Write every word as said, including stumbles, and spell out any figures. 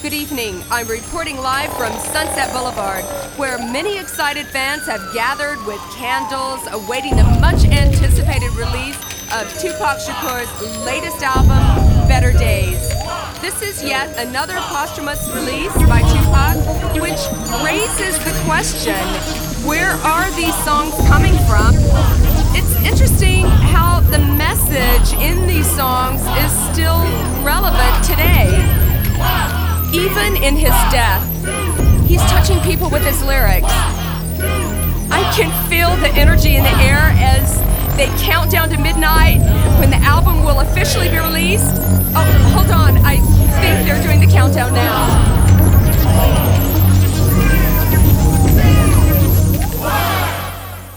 Good evening. I'm reporting live from Sunset Boulevard, where many excited fans have gathered with candles, awaiting the much-anticipated release of Tupac Shakur's latest album, Better Days. This is yet another posthumous release by Tupac, which raises the question, where are these songs coming from? It's interesting how the message in these songs is still relevant today. Even in his death, he's touching people with his lyrics. I can feel the energy in the air as they count down to midnight when the album will officially be released. Oh, hold on, I think they're doing the countdown now.